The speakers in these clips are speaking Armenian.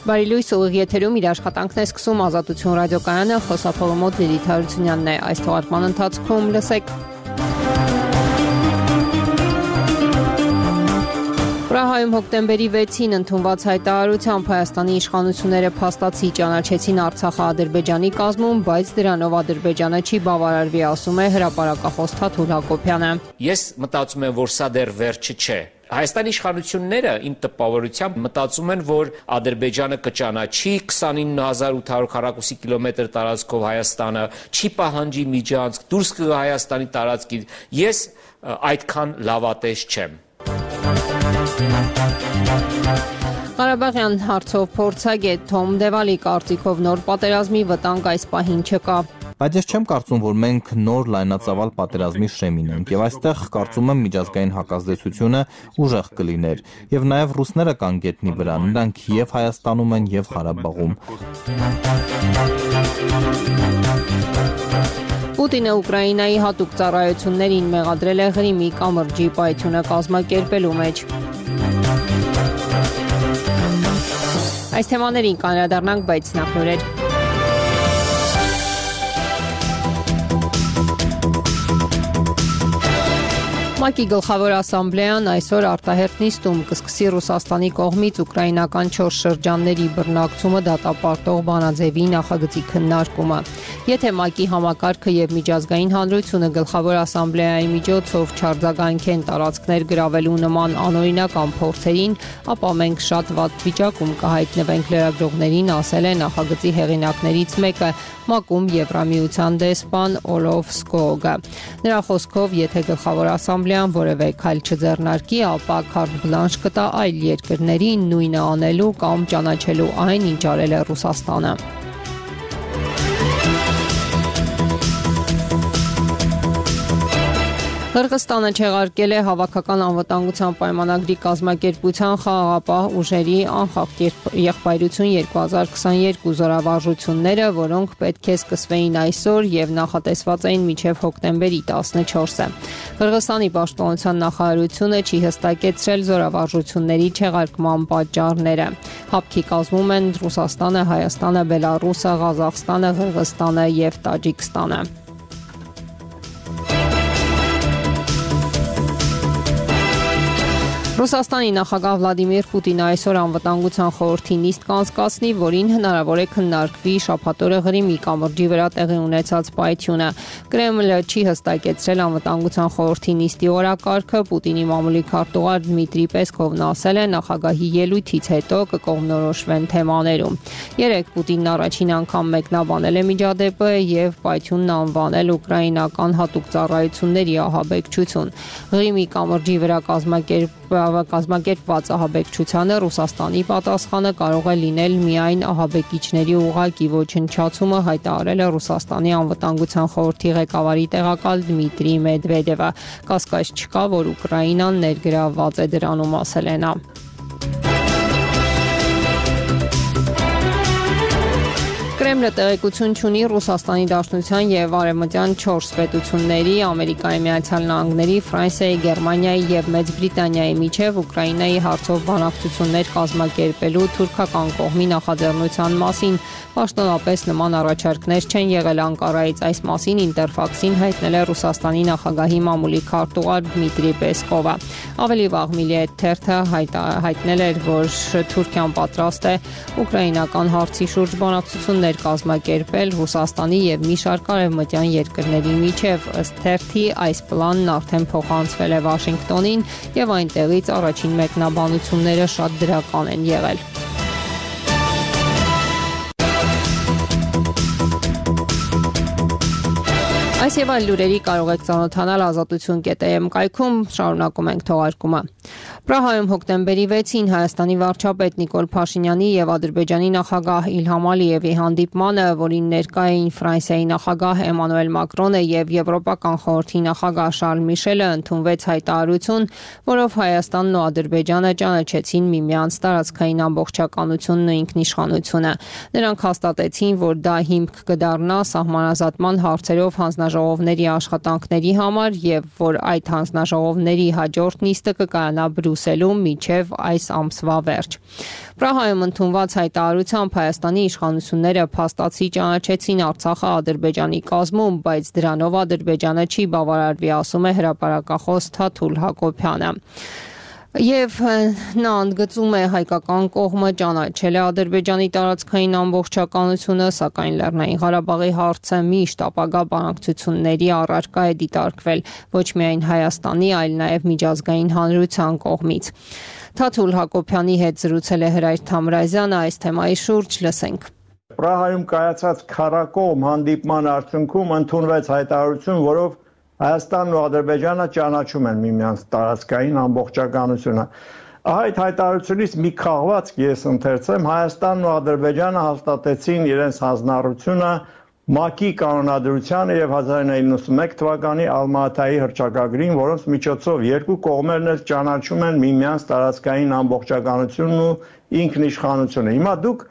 Բարի լույս, ուղիղ եթերում իր աշխատանքն է սկսում Ազատություն ռադիոկայանը, խոսափողը մոտ Լիլիթ Հարությունյանն է։ Այս թողարկման ընթացքում լսեք. Պրահայում հոկտեմբերի 6-ին ընդունված հայտարարությամբ Հայաստանի իշխանությունները փաստացի ճանաչեցին Արցախը Ադրբեջանի կազմում, բայց դրանով Ադրբեջանը չի բավարարվի, ասում է հրապարակախոս Թաթուլ Հակոբյանը։ Ես մտածում եմ, որ սա դեռ վերջը չէ։ Հայաստանի իշխանությունները իմ տպավորությամբ մտածում են, որ Ադրբեջանը կճանաչի 29800 քառակուսի կիլոմետր տարածքով Հայաստանը, չի պահանջի միջանցք, դուրս կգա Հայաստանի տարածքից։ Ես այդքան լավատես չեմ։ Ղարաբաղյան հարցով փորձագետ Թոմ Դևալի կարծիքով նոր պատերազմի վտանգ այս պահին չկա։ Բայց ես չեմ կարծում, որ մենք նոր լայնածավալ պատերազմի շեմին ենք, եւ այստեղ կարծում եմ միջազգային հակազդեցությունը ուժեղ կլիներ, եւ նաեւ ռուսները կան գետնի վրա, նրանք եւ Հայաստանում են եւ Ղարաբաղում։ Պուտինը Ուկրաինայի հատուկ ծառայություններին մեղադրել է Ղրիմի կամրջի պայթյունը կազմակերպելու մեջ։ Այս թեմաներին կանդրադառնանք, բայց նախ նորեր։ ՄԱԿ-ի գլխավոր ասամբլեան այսօր արտահերթ նիստում կսկսի Ռուսաստանի կողմից ուկրաինական 4 շրջանների բռնակցումը դատապարտող բանաձևի նախագծի քննարկումը։ Եթե ՄԱԿ-ի համակարգը եւ միջազգային հանրությունը գլխավոր ասամբլեայի միջոցով չարձագանքեն տարածքներ գրավելու նման անօրինական փորձերին, ապա մենք շատ վատ վիճակում կհայտնվենք, լրագրողներին ասել է նախագծի հեղինակներից մեկը ՄԱԿ-ում Եվրամիության դեսպան Օլոֆ Սկոգը։ Նրա խոսքով, եթե գլխավոր ասամբլեան որևէ քայլ չձեռնարկի, ապա քարտ բլանշ կտա այլ երկրներին նույնը անելու կամ ճանաչելու այն, ինչ արել է Ռուսաստանը։ Қырғызստանը չեղարկել է հավաքական անվտանգության պայմանագրի կազմակերպության խաղաղապահ ուժերի անխախտ եղբայրություն 2022 զորավարժությունները, որոնք պետք է սկսվեին այսօր եւ նախատեսված էին մինչեւ հոկտեմբերի 14-ը։ Қырղızստանի պաշտպանության նախարարությունը չի հստակեցրել զորավարժությունների չեղարկման պատճառները։ Հապկի կազմում են Ռուսաստանը, Հայաստանը, Բելարուսը, Ղազախստանը, Қырղızստանը եւ Տաջիկստանը։ Ռուսաստանի նախագահ Վլադիմիր Պուտինը այսօր անվտանգության խորհրդի նիստ կանցկացնի, որին հնարավոր է քննարկվի շաբաթօրը Ղրիմի կամրջի վրա տեղի ունեցած պայթյունը։ Կրեմլը չի հստակեցրել անվտանգության խորհրդի նիստի օրակարգը, Պուտինի մամուլի քարտուղար Դմիտրի Պեսկովն ասել է նախագահի ելույթից հետո կկողմնորոշվեն թեմաներում։ Երեկ Պուտինն առաջին անգամ մեկնաբանել է միջադեպը եւ պայթյունն անվանել ուկրաինական հատուկ ծառայությունների ահաբեկչություն։ Ղրիմի կամրջի վրա կազմակերպված ահաբեկչությանը Ռուսաստանի պատասխանը կարող է լինել միայն ահաբեկիչների ուղղակի ոչնչացումը, հայտարարել է Ռուսաստանի անվտանգության խորհրդի ղեկավարի տեղակալ Դմիտրի Մեդվեդևը։ Կասկած չկա, որ Ուկրաինան ներգրավված է դրանում, ասել է նա։ Կրեմլը տեղեկություն չունի Ռուսաստանի Դաշնության եւ Արևմտյան 4 պետությունների, Ամերիկայի Միացյալ Նահանգների, Ֆրանսիայի, Գերմանիայի եւ Մեծ Բրիտանիայի միջև Ուկրաինայի հարցով բանակցություններ կազմակերպելու թուրքական կողմի նախաձեռնության մասին։ Պաշտոնապես նման առաջարկներ չեն եղել Անկարայից, այս մասին Ինտերֆաքսին հայտնել է Ռուսաստանի նախագահի մամուլի քարտուղար Դմիտրի Պեսկովը։ Ավելի վաղ Միլիետ թերթը հայտնել էր, որ Թուրքիան պատրաստ է ուկրաինական հարցի շուրջ բանակցություններ կազմակերպել Ռուսաստանի եւ մի շարք արևմտյան երկրների միջև։ Ըստ թերթի այս պլանն արդեն փոխանցվել է Վաշինգտոնին եւ այնտեղից առաջին մեկնաբանությունները շատ դրական են եղել։ Այս եւ այլ լուրերի կարող եք ծանոթանալ ազատություն.am կայքում, շարունակում ենք թողարկումը։ Պրահայում հոկտեմբերի 6-ին Հայաստանի վարչապետ Նիկոլ Փաշինյանի եւ Ադրբեջանի նախագահ Իլհամ Ալիևի հանդիպմանը, որին ներկա էին Ֆրանսիայի նախագահ Էմանուել Մակրոնը եւ Եվրոպական խորհրդի նախագահ Շարլ Միշելը, ընդունվեց հայտարարություն, որով Հայաստանն ու Ադրբեջանը ճանաչեցին միմյանց տարածքային ամբողջականությունն ու ինքնիշխանությունը։ Նրանք հաստատեցին, որ դա հիմք կդառնա սահմանազատման հարցերով հանձնաժողովի հանձնաժողովների աշխատանքների համար եւ որ այդ հանձնաժողովների հաջորդ նիստը կկայանա Բրյուսելում մինչեւ այս ամսվա վերջ։ Պրահայում ընդունված հայտարարությամբ Հայաստանի իշխանությունները փաստացի ճանաչեցին Արցախը Ադրբեջանի կազմում, բայց դրանով Ադրբեջանը չի բավարարվի, ասում է հրապարակախոս Թաթուլ Հակոբյանը։ Եվ նա ընդգծում է հայկական կողմը ճանաչել է Ադրբեջանի տարածքային ամբողջականությունը, սակայն Լեռնային Ղարաբաղի հարցը միշտ ապագա բանակցությունների առարկա է դիտարկվել ոչ միայն Հայաստանի, այլ նաև միջազգային հանրության կողմից։ Թաթուլ Հակոբյանի հետ զրուցել է Հրայր Թամրազյանը այս թեմայի շուրջ, լսենք։ Պրահայում կայացած քառակողմ հանդիպման արդյունքում ընդունվեց հայտարարություն, որով Հայաստանն ու Ադրբեջանը ճանաչում են միմյանց տարածքային ամբողջականությունը։ Այդ հայտարարությունից մի քաղվածք ես ընթերցեմ, Հայաստանն ու Ադրբեջանը հաստատեցին իրենց հանձնառությունը ՄԱԿ-ի կանոնադրությանը եւ 1991 թվականի Ալմա-Աթայի հռչակագրին, որոնց միջոցով երկու կողմերն էլ ճանաչում են միմյանց տարածքային ամբողջականությունն ու ինքնիշխանությունը։ Հիմա դուք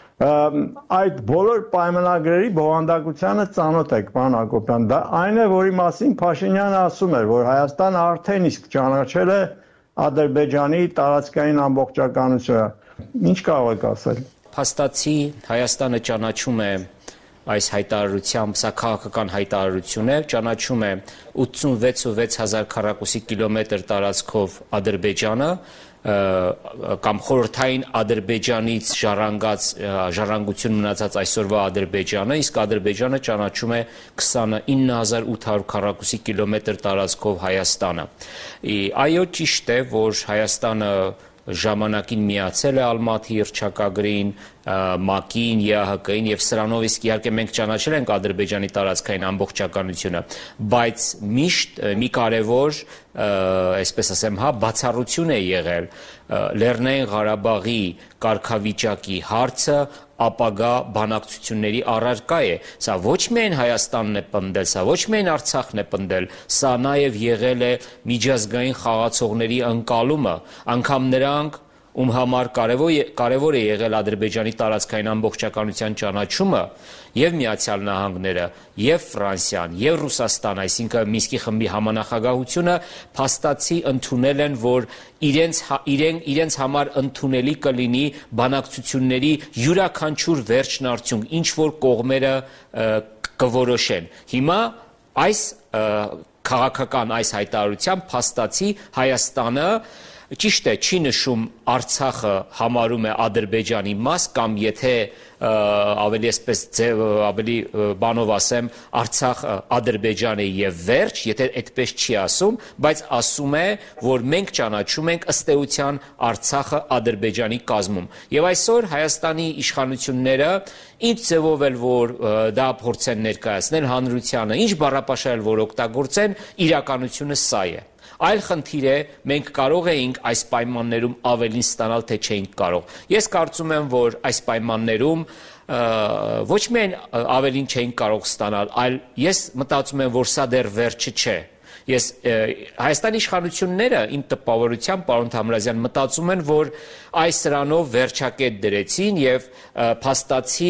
այդ բոլոր պայմանագրերի բովանդակությանը ծանոթ եք, պարոն Հակոբյան, դա այն է, որի մասին Փաշինյանը ասում էր, որ Հայաստանը արդեն իսկ ճանաչել է Ադրբեջանի տարածքային ամբողջականությունը։ Ինչ կարող եք ասել։ Փաստացի Հայաստանը ճանաչում է այս հայտարարությամբ, սա քաղաքական հայտարարություն է, ճանաչում է 86,600 քառակուսի կիլոմետր տարածքով Ադրբեջանը, կամ խորհրդային Ադրբեջանից ժառանգություն մնացած այսօրվա Ադրբեջանը, իսկ Ադրբեջանը ճանաչում է 29,800 քառակուսի կիլոմետր տարածքով Հայաստանը։ Այո, ճիշտ է, որ Հայաստանը ժամանակին միացել է Ալմատի հռչակագրին, ՄԱԿ-ին, ԵԱՀԿ-ին եւ սրանով իսկ իհարկե մենք ճանաչել ենք Ադրբեջանի տարածքային ամբողջականությունը, բայց միշտ մի կարևոր, այսպես ասեմ, բացառություն է եղել Լեռնային Ղարաբաղի կարգավիճակի հարցը ապագա բանակցությունների առարկա է։ Սա ոչ միայն Հայաստանն է պնդել, սա ոչ միայն Արցախն է պնդել, սա նաև եղել է միջազգային խաղացողների ընկալումը, անգամ նրանք, ում համար կարևոր է եղել Ադրբեջանի տարածքային ամբողջականության ճանաչումը, եւ Միացյալ Նահանգները, եւ Ֆրանսիան, եւ Ռուսաստան, այսինքն Մինսկի խմբի համանախագահությունը փաստացի ընդունել են, որ իրենց համար ընդունելի կլինի բանակցությունների յուրաքանչյուր վերջնարդյունք, ինչ որ կողմերը կորոշեն։ Հիմա այս քաղաքական այս հայտարարությամբ փաստացի Հայաստանը ճիշտ է, չի նշում Արցախը համարում է Ադրբեջանի մաս կամ եթե ավելի բանով ասեմ Արցախը Ադրբեջան է եւ վերջ, եթե այդպես չի ասում, բայց ասում է, որ մենք ճանաչում ենք ըստ էության Արցախը Ադրբեջանի կազմում։ Եվ այսօր Հայաստանի իշխանությունները ինչ ձևով էլ որ դա փորձեն ներկայացնել հանրությանը, ինչ բառապաշար որ օգտագործեն, իրականությունը սա է։ Այլ խնդիր է, մենք կարող էինք այս պայմաններում ավելին ստանալ, թե չէինք կարող։ Ես կարծում եմ, որ այս պայմաններում ոչ միայն ավելին չէինք կարող ստանալ, այլ ես մտածում եմ, որ սա դեռ վերջը չէ։ Ես Հայաստանի իշխանությունները իմ տպավորությամբ, պարոն Թամրազյան, մտածում են, որ այս սրանով վերջակետ դրեցին եւ փաստացի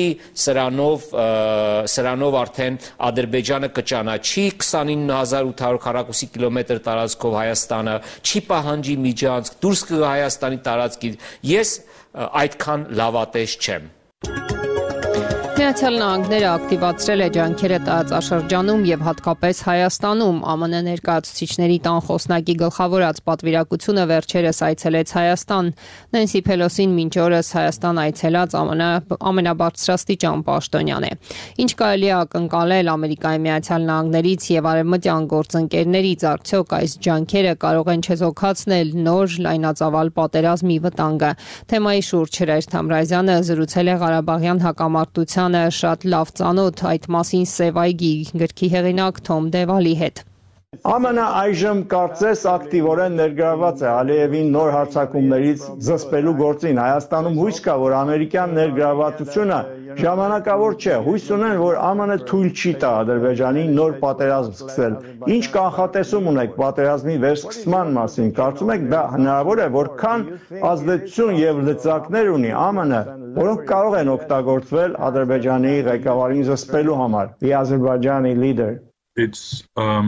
սրանով արդեն Ադրբեջանը կճանաչի 29,800 քառակուսի կիլոմետր տարածքով Հայաստանը, չի պահանջի միջանցք, դուրս կգա Հայաստանի տարածքից։ Ես այդքան լավատես չեմ։ Միացյալ Նահանգները ակտիվացրել է ջանքերը տարածաշրջանում եւ հատկապես Հայաստանում ԱՄՆ ներկայացուցիչների տան խոսնակի գլխավորած պատվիրակությունը վերջերս այցելեց Հայաստան։ Նենսի Փելոսին մինչ օրս Հայաստան այցելած ամենաբարձրաստիճան պաշտոնյան է։ Ինչ կարելի է ակնկալել Ամերիկայի Միացյալ Նահանգներից եւ արևմտյան գործընկերներից, արդյոք այս ջանքերը կարող են չեզոքացնել նոր լայնածավալ պատերազմի վտանգը։ Թեմայի շուրջ Հրայր Թամրազյանը զրուցել է Ղարաբաղյան հակամարտության շատ լավ ծանոթ այդ մասին Սև այգի գրքի հեղինակ Թոմ Դևալի հետ։ ԱՄՆ այժմ կարծես ակտիվորեն ներգրավված է Ալիևին նոր հարձակումներից զսպելու գործին։ Հայաստանում հույս կա, որ ամերիկյան ներգրավվածությունը ժամանակավոր չէ։ Հույս ունեն, որ ԱՄՆ թույլ չի տա Ադրբեջանին նոր պատերազմ սկսել։ Ինչ կանխատեսում ունեք պատերազմի վերսկսման մասին։ Կարծում եք դա հնարավոր է, որքան ազդեցություն եւ լծակներ ունի ԱՄՆ, որոնք կարող են օգտագործվել Ադրբեջանի ղեկավարին զսպելու համար։ The Azerbaijani leader. it's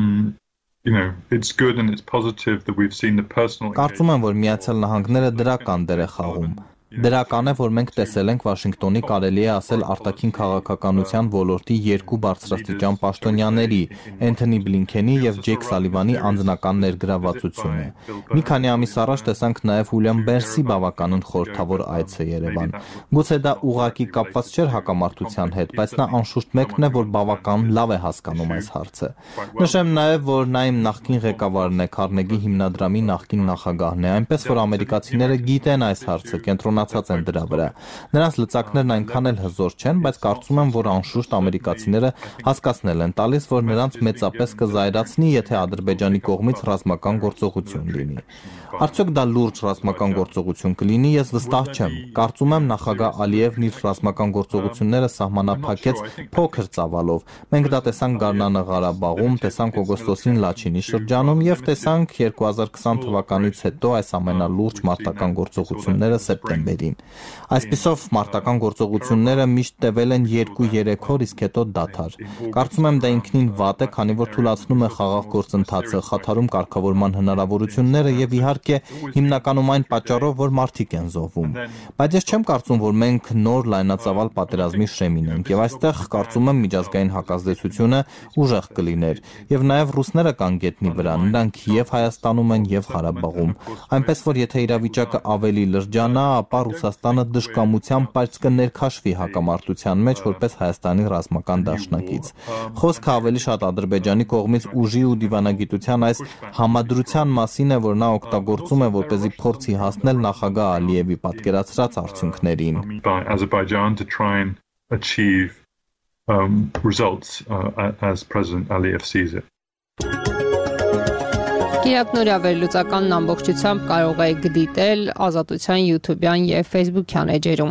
it's good and it's positive that we've seen the personal. Կարծում եմ, որ Միացյալ Նահանգները դրական դեր է խաղում։ Դրական է, որ մենք տեսել ենք Վաշինգտոնի կարելի է ասել արտաքին քաղաքականության ոլորտի երկու բարձրաստիճան պաշտոնյաների՝ Էնթոնի Բլինքենի եւ Ջեյք Սալիվանի անձնական ներգրավվածությունը։ Մի քանի ամիս առաջ տեսանք նաեւ Ուիլյամ Բերնսի բավականին խորհրդավոր այցը Երևան։ Գուցե դա ուղղակի կապված չէր հակամարտության հետ, բայց նա անշուշտ մեկն է, որ բավական լավ է հասկանում այս հարցը։ Նշեմ նաեւ, որ նա իմ նախկին ղեկավարն է, Քարնեգի հիմնադրամի նախկին նախագահն է, այնպես որ ամերիկացիները գիտեն այս հարցը, կենտրոնացած են դրա վրա։ Նրանց լծակներն այնքան էլ հզոր չեն, բայց կարծում եմ, որ անշուշտ ամերիկացիները հասկացնել են տալիս, որ նրանց մեծապես կզայրացնի, եթե Ադրբեջանի կողմից ռազմական գործողություն լինի։ Արդյոք դա լուրջ ռազմական գործողություն կլինի, ես վստահ չեմ։ Կարծում եմ նախագահ Ալիևն իր ռազմական գործողությունները սահմանափակեց փոքր ծավալով։ Մենք դա տեսանք Գառնանը Ղարաբաղում, տեսանք օգոստոսին Լաչինի շրջանում եւ տեսանք 2020 թվականից հետո այս ամենալուրջ մարտական գործողությունները սեպտեմբերին։ Այսպիսով մարտական գործողությունները միշտ տևել են 2-3 օր, իսկ հետո դադար։ Կարծում եմ դա ինքնին վատ է, քանի որ թույլատնում է խաղաղ գործընթացը, խաթարում կարգավորման հնարավորությունները եւ իհարկե հիմնականում այն պատճառով, որ մարդիկ են զոհվում։ Բայց ես չեմ կարծում, որ մենք նոր լայնածավալ պատերազմի շեմին ենք եւ այստեղ կարծում եմ միջազգային հակազդեցությունը ուժեղ կլիներ եւ նաեւ ռուսները կան գետնի վրա, նրանք եւ Հայաստանում են եւ Ղարաբաղում։ Այնպես որ եթե իրավիճակը ավելի լրջանա, ապա Ռուսաստանը դժկամությամբ բայց կներքաշվի հակամարտության մեջ որպես Հայաստանի ռազմական դաշնակից։ Խոսքը ավելի շատ Ադրբեջանի կողմից ուժի ու դիվանագիտության այս համադրության մասին է, որ նա օգտագործում է, որպեսզի փորձի հասնել նախագահ Ալիևի պատկերացրած արդյունքներին։ Azerbaijan to try and achieve results as President Aliyev sees it. Կիրակնորյա վերլուծականն ամբողջությամբ կարող եք դիտել Ազատության YouTube-յան եւ Facebook-յան էջերում։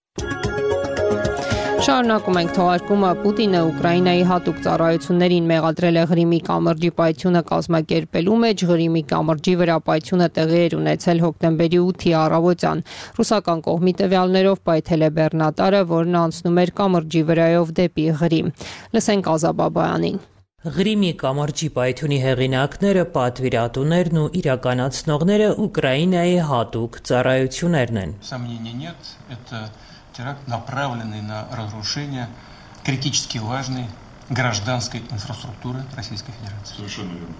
Շարունակում ենք թողարկումը։ Պուտինը Ուկրաինայի հատուկ ծառայություններին մեղադրել է Ղրիմի կամրջի պայթյունը կազմակերպելու մեջ։ Ղրիմի կամրջի վրա պայթյունը տեղի էր ունեցել հոկտեմբերի 8-ի առավոտյան։ Ռուսական կողմի տվյալներով պայթել է բեռնատարը, որն անցնում էր կամրջի վրայով դեպի Ղրիմ։ Լսենք Ազաբաբայանին։ Ղրիմի կամրջի պայթյունի հեղինակները, պատվիրատուներն ու իրականացնողները Ուկրաինայի հատուկ ծառայություններն են։ Теракт, направленный на разрушение критически важной гражданской инфраструктуры Российской Федерации. Совершенно верно.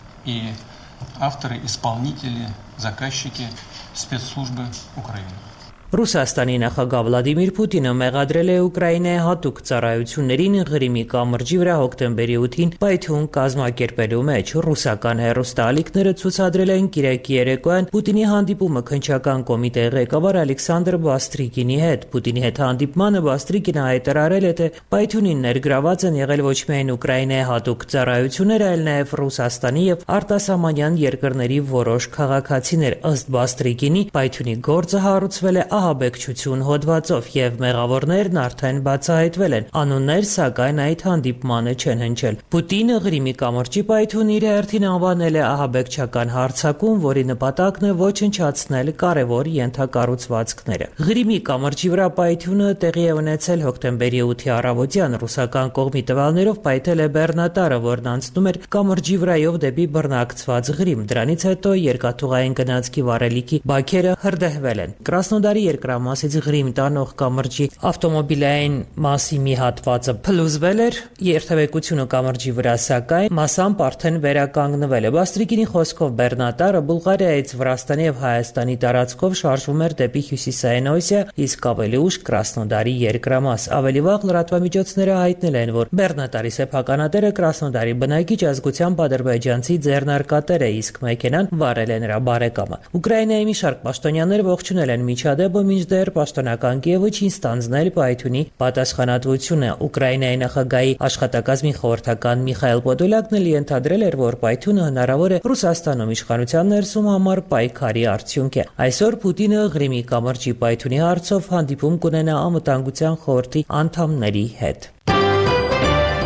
И авторы, исполнители, заказчики спецслужбы Украины. Ռուսաստանի նախագահ Վլադիմիր Պուտինը մեղադրել է Ուկրաինայի հատուկ ծառայություններին Ղրիմի կամրջի վրա հոկտեմբերի 8-ին պայթյուն կազմակերպելու մեջ։ Ռուսական հեռուստաալիքները ցուցադրել են կիրակի երեկոյան Պուտինի հանդիպումը քննչական կոմիտեի ղեկավար Ալեքսանդր Բաստրիկինի հետ։ Պուտինի հետ հանդիպմանը Բաստրիկինը հայտարարել է, թե պայթյունին ներգրաված են եղել ոչ միայն Ուկրաինայի հատուկ ծառայությունները, այլ նաև Ռուսաստանի եւ արտասահմանյան երկրների որոշ քաղաքացիներ։ Ըստ Բաստրիկինի պայթյունի գործը հարուցվել է ահաբեկչություն հոդվածով եւ մեղավորներն արդեն բացահայտվել են։ Անուններ, սակայն այդ հանդիպմանը չեն հնչել։ Պուտինը Ղրիմի կամրջի պայթյունը իր հերթին անվանել է ահաբեկչական հարձակում, որի նպատակն է ոչնչացնել կարևոր ենթակառուցվածքները։ Ղրիմի կամրջի վրա պայթյունը տեղի է ունեցել հոկտեմբերի 8-ի առավոտյան։ Ռուսական կողմի տվյալներով պայթել է բեռնատարը, որն անցնում էր կամրջի վրայով դեպի բռնակցված Ղրիմ։ Դրանից հետո երկաթուղային գնացքի վառելիքի բաքերը հրդեհվել են։ Կրասնոդարի երկրամասից Ղրիմ տանող կամրջի ավտոմոբիլային մասի մի հատվածը փլուզվել էր, երթևեկությունը կամրջի վրա սակայն մասամբ արդեն վերականգնվել է։ Բաստրիկինի խոսքով բեռնատարը Բուլղարիայից Վրաստանի եւ Հայաստանի տարածքով շարժվում էր դեպի հյուսիսային Օսիա, իսկ ավելի ուշ Կրասնոդարի երկրամաս։ Ավելի վաղ լրատվամիջոցները հայտնել են, որ բեռնատարի սեփականատերը Կրասնոդարի բնակիչ ազգությամբ ադրբեջանցի ձեռնարկատեր է, իսկ մեքենան վարել է նրա բարեկամը։ Ուկրաինայի մի շարք պաշտոնյաներ ողջունել են միջադեպը, մինչդեռ պաշտոնական Կիևը չի ստանձնել պայթյունի պատասխանատվությունը։ Ուկրաինայի նախագահի աշխատակազմի խորհրդական Միխայել Պոդոլյակն էլ ենթադրել էր, որ պայթյունը հնարավոր է Ռուսաստանում իշխանության ներսում համար պայքարի արդյունք է։ Այսօր Պուտինը Ղրիմի կամրջի պայթյունի հարցով հանդիպում կունենա Անվտանգության խորհրդի անդամների հետ։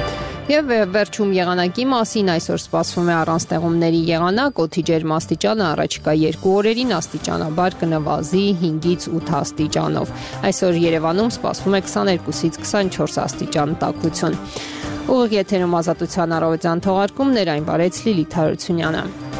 Եվ վերջում եղանակի մասին այսօր սպասվում է առանց տեղումների եղանակ, օդի ջերմաստիճանը առաջիկա 2 օրերին աստիճանաբար կնվազի 5-ից 8 աստիճանով։ Այսօր Երևանում սպասվում է 22-ից 24 աստիճան տաքություն։ Ուղիղ եթերում Ազատության առավոտյան թողարկումներ այն բարեց Լիլիթ Հարությունյանը։